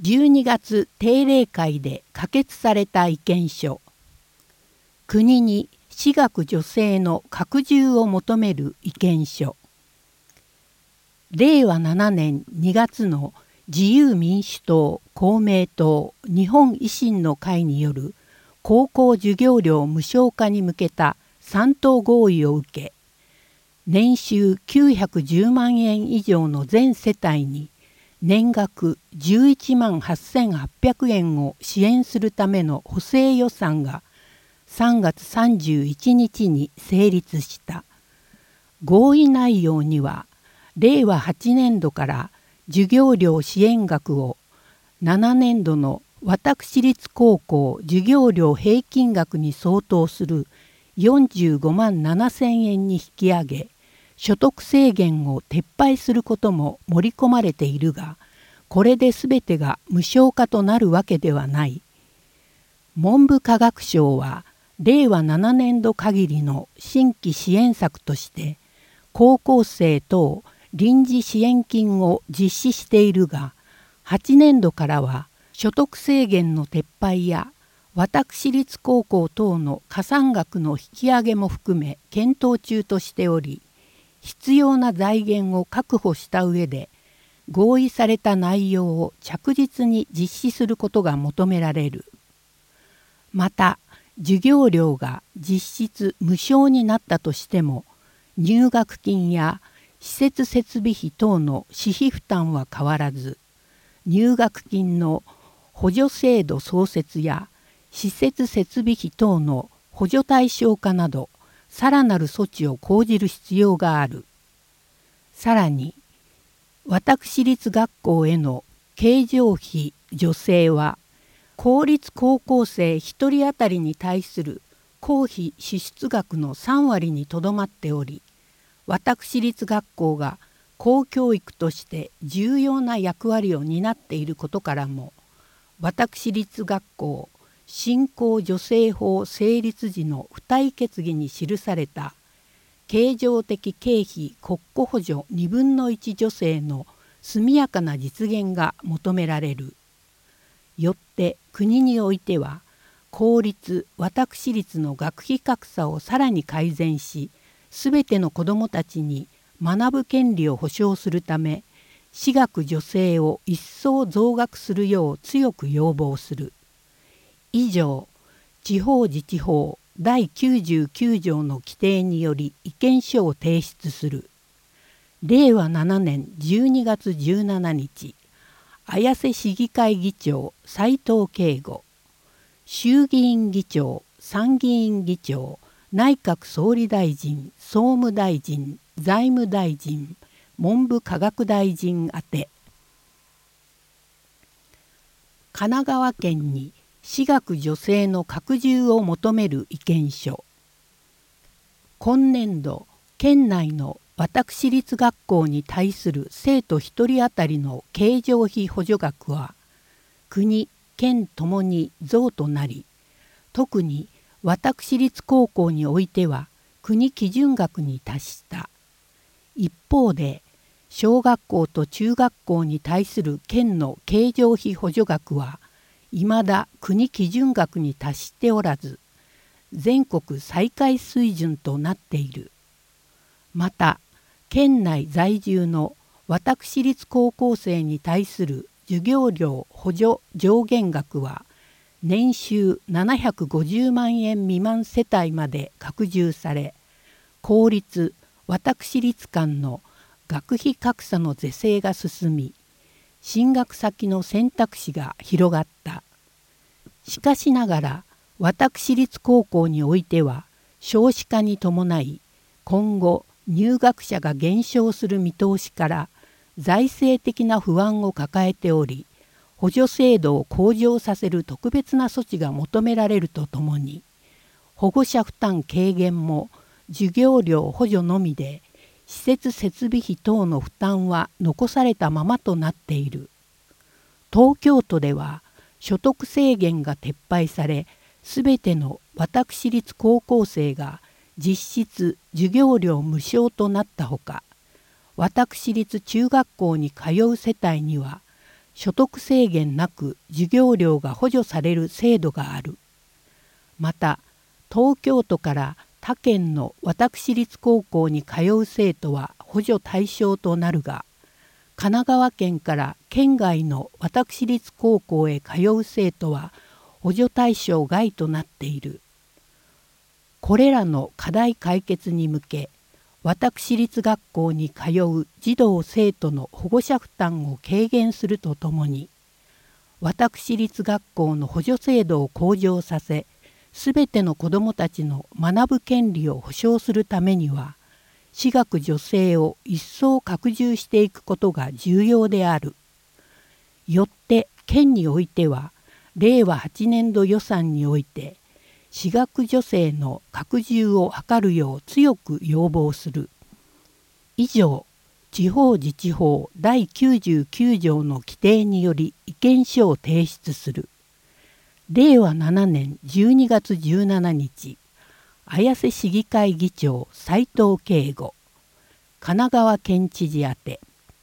12月定例会で可決された意見書。国に私学助成の拡充を求める意見書。令和7年2月の自由民主党、公明党、日本維新の会による高校授業料無償化に向けた3党合意を受け、年収910万円以上の全世帯に年額11万8800円を支援するための補正予算が3月31日に成立した。合意内容には、令和8年度から授業料支援額を7年度の私立高校授業料平均額に相当する45万7000円に引き上げ、所得制限を撤廃することも盛り込まれているが、これで全てが無償化となるわけではない。文部科学省は令和7年度限りの新規支援策として、高校生等臨時支援金を実施しているが、8年度からは所得制限の撤廃や私立高校等の加算額の引き上げも含め検討中としており、必要な財源を確保した上で合意された内容を着実に実施することが求められる。また、授業料が実質無償になったとしても、入学金や施設設備費等の私費負担は変わらず、入学金の補助制度創設や施設設備費等の補助対象化など、さらなる措置を講じる必要がある。さらに、私立学校への経常費助成は、公立高校生1人当たりに対する公費支出額の3割にとどまっており、私立学校が公教育として重要な役割を担っていることからも、私立学校振興助成法成立時の付帯決議に記された経常的経費国庫補助2分の1助成の速やかな実現が求められる。よって国においては、公立私立の学費格差をさらに改善し、すべての子どもたちに学ぶ権利を保障するため、私学助成を一層増額するよう強く要望する。以上、地方自治法第99条の規定により意見書を提出する。令和7年12月17日、綾瀬市議会議長斉藤啓吾、衆議院議長、参議院議長、内閣総理大臣、総務大臣、財務大臣、文部科学大臣宛て。神奈川県に私学助成の拡充を求める意見書。今年度、県内の私立学校に対する生徒1人当たりの経常費補助額は、国・県ともに増となり、特に私立高校においては国基準額に達した。一方で、小学校と中学校に対する県の経常費補助額はいまだ国基準額に達しておらず、全国最下位水準となっている。また、県内在住の私立高校生に対する授業料補助上限額は、年収750万円未満世帯まで拡充され、公立・私立間の学費格差の是正が進み、進学先の選択肢が広がった。しかしながら、私立高校においては、少子化に伴い、今後入学者が減少する見通しから、財政的な不安を抱えており、補助制度を向上させる特別な措置が求められるとともに、保護者負担軽減も授業料補助のみで、施設設備費等の負担は残されたままとなっている。東京都では所得制限が撤廃され、すべての私立高校生が実質授業料無償となったほか、私立中学校に通う世帯には、 所得制限なく授業料が補助される制度がある。また東京都から他県の私立高校に通う生徒は補助対象となるが、神奈川県から県外の私立高校へ通う生徒は補助対象外となっている。これらの課題解決に向け、私立学校に通う児童生徒の保護者負担を軽減するとともに、私立学校の補助制度を向上させ、すべての子どもたちの学ぶ権利を保障するためには、私学助成を一層拡充していくことが重要である。よって県においては、令和8年度予算において、私学助成の拡充を図るよう強く要望する。以上、地方自治法第99条の規定により意見書を提出する。令和7年12月17日、綾瀬市議会議長斉藤圭吾、神奈川県知事宛て。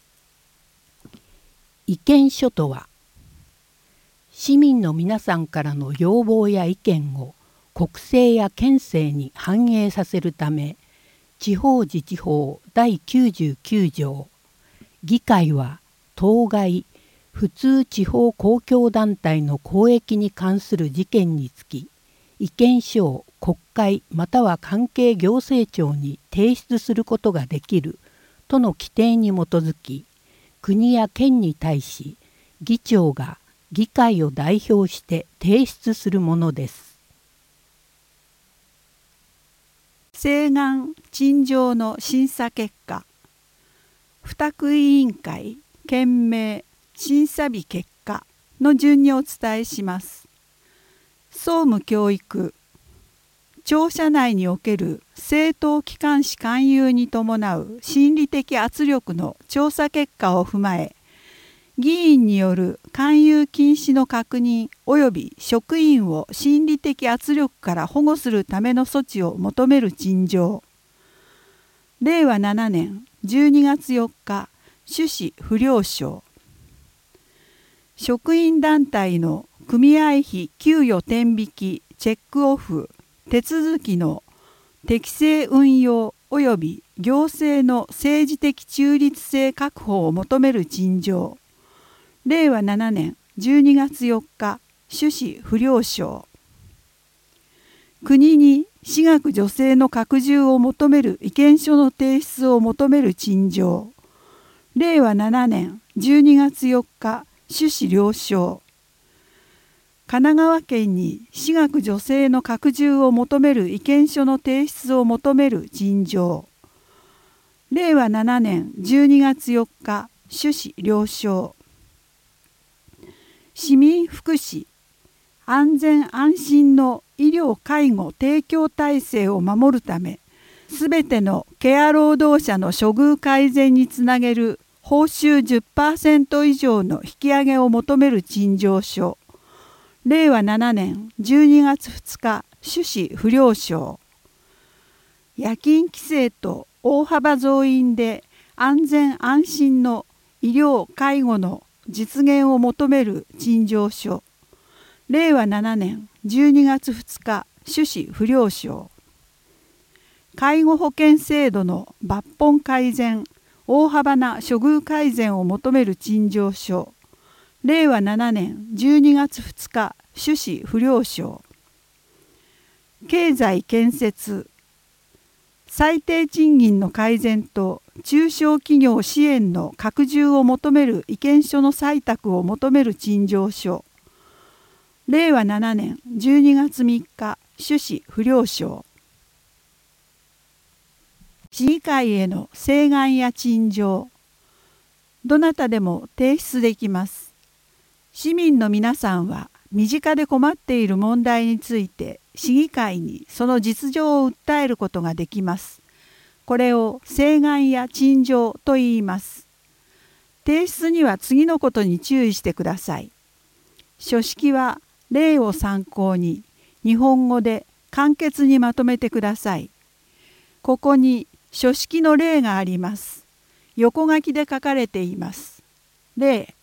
意見書とは、市民の皆さんからの要望や意見を国政や県政に反映させるため、地方自治法第99条、議会は当該普通地方公共団体の公益に関する事件につき、意見書を国会または関係行政庁に提出することができるとの規定に基づき、国や県に対し議長が議会を代表して提出するものです。 請願陳情の審査結果、付託委員会件名審査日結果の順にお伝えします。総務教育、庁舎内における政党機関紙勧誘に伴う心理的圧力の調査結果を踏まえ、議員による勧誘禁止の確認及び職員を心理的圧力から保護するための措置を求める陳情。令和7年12月4日、趣旨不了承。職員団体の組合費給与天引きチェックオフ手続きの適正運用及び行政の政治的中立性確保を求める陳情。令和7年12月4日、趣旨不了承。国に私学助成の拡充を求める意見書の提出を求める陳情。令和7年12月4日、趣旨了承。神奈川県に私学助成の拡充を求める意見書の提出を求める陳情。令和7年12月4日、趣旨了承。市民福祉、安全安心の医療介護提供体制を守るため、すべてのケア労働者の処遇改善につなげる報酬 10% 以上の引き上げを求める陳情書。令和7年12月2日、趣旨不了承。夜勤規制と大幅増員で安全安心の医療介護の実現を求める陳情書。令和7年12月2日、趣旨不了承。介護保険制度の抜本改善、大幅な処遇改善を求める陳情書。令和7年12月2日、趣旨不了承。経済建設、最低賃金の改善と中小企業支援の拡充を求める意見書の採択を求める陳情書。令和7年12月3日、趣旨不了承。市議会への請願や陳情。どなたでも提出できます。市民の皆さんは身近で困っている問題について市議会にその実情を訴えることができます。これを請願や陳情と言います。提出には次のことに注意してください。書式は例を参考に日本語で簡潔にまとめてください。ここに書式の例があります。横書きで書かれています。例、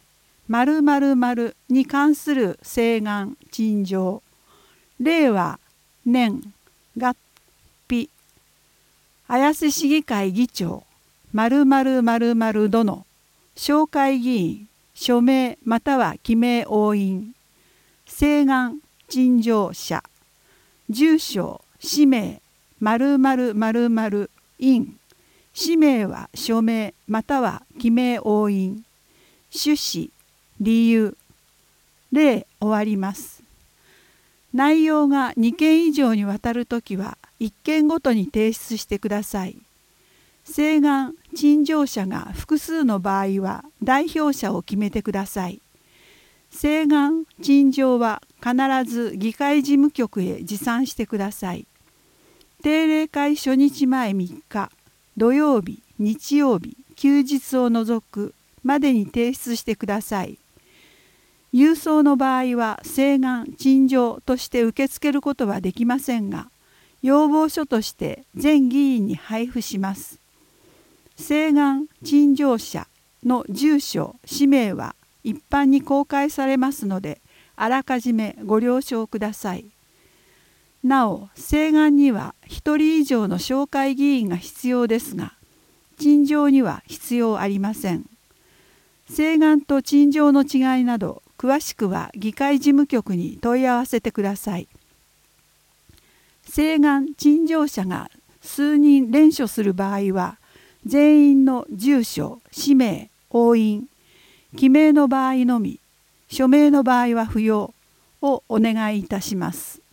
〇〇〇に関する請願陳情、令和年月日、綾瀬市議会議長〇〇〇〇殿紹介議員署名または記名押印、請願陳情者、住所氏名〇〇〇〇院、氏名は署名または記名押印、趣旨理由、例終わります。内容が2件以上にわたるときは1件ごとに提出してください。請願陳情者が複数の場合は代表者を決めてください。請願陳情は必ず議会事務局へ持参してください。定例会初日前3日、土曜日、日曜日、休日を除くまでに提出してください。郵送の場合は請願陳情として受け付けることはできませんが、要望書として全議員に配布します。請願陳情者の住所・氏名は一般に公開されますので、あらかじめご了承ください。なお、請願には1人以上の紹介議員が必要ですが、陳情には必要ありません。請願と陳情の違いなど、詳しくは議会事務局に問い合わせてください。請願陳情者が数人連署する場合は、全員の住所・氏名・押印、記名の場合のみ、署名の場合は不要をお願いいたします。